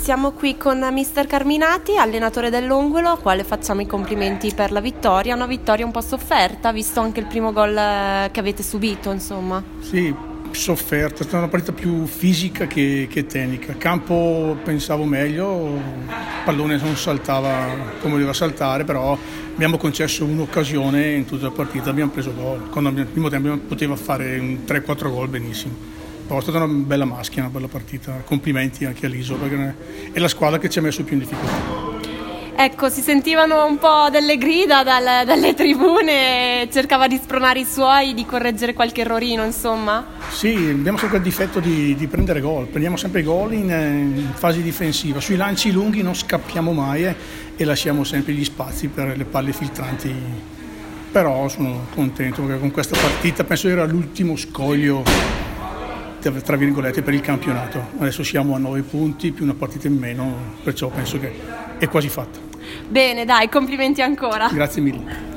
siamo qui con mister Carminati, allenatore dell'Ongolo, al quale facciamo i complimenti per la vittoria, una vittoria un po' sofferta, visto anche il primo gol che avete subito, insomma. Sì, sofferta, è stata una partita più fisica che tecnica. Campo pensavo meglio, il pallone non saltava come doveva saltare, però abbiamo concesso un'occasione in tutta la partita, abbiamo preso gol. Quando nel primo tempo poteva fare 3-4 gol benissimo. Però è stata una bella maschera, una bella partita. Complimenti anche all'Isola, perché è la squadra che ci ha messo più in difficoltà. Ecco, si sentivano un po' delle grida dalle tribune, cercava di spronare i suoi, di correggere qualche errorino, insomma? Sì, abbiamo sempre il difetto di prendere gol, prendiamo sempre gol in fase difensiva. Sui lanci lunghi non scappiamo mai e lasciamo sempre gli spazi per le palle filtranti. Però sono contento perché con questa partita penso era l'ultimo scoglio tra virgolette per il campionato. Adesso siamo a 9 punti più una partita in meno, perciò penso che è quasi fatta. Bene, dai, complimenti ancora. Grazie mille.